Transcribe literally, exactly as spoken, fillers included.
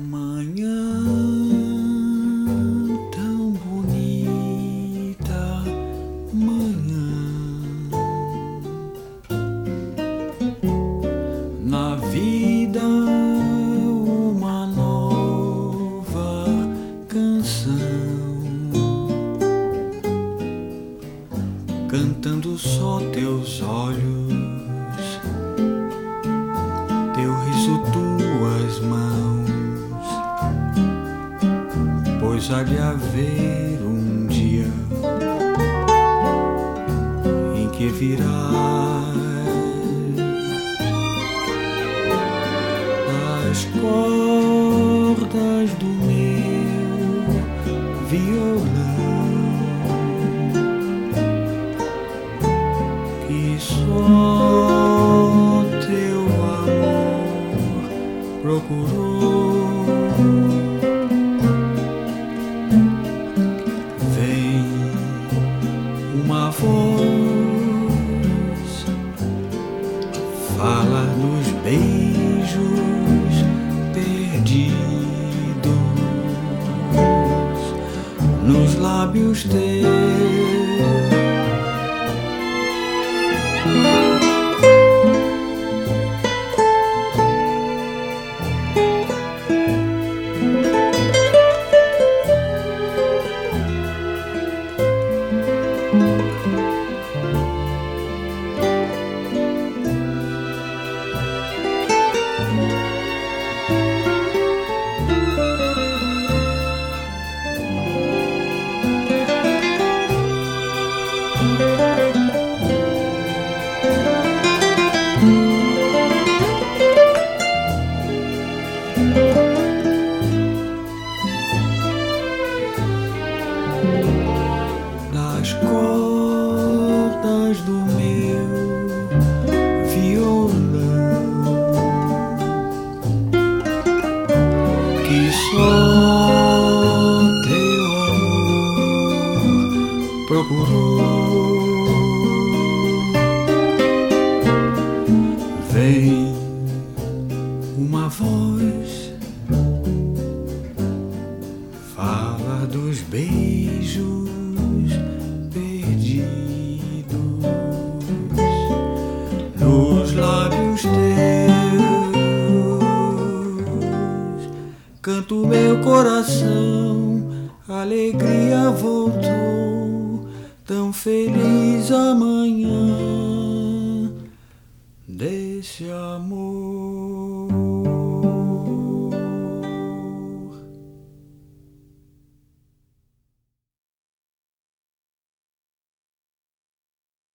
Manhã tão bonita, manhã na vida, uma nova canção, cantando só teus olhos, teu riso, tuas mãos. Pois há de haver um dia em que virás as cordas do meu violão, que só teu amor procurou. Uma voz fala dos beijos perdidos nos lábios teus. Das cordas do meu violão, que só teu amor procurou. Vem uma voz, fala dos beijos perdidos nos lábios teus. Canto meu coração, alegria voltou, tão feliz amanhã desse amor.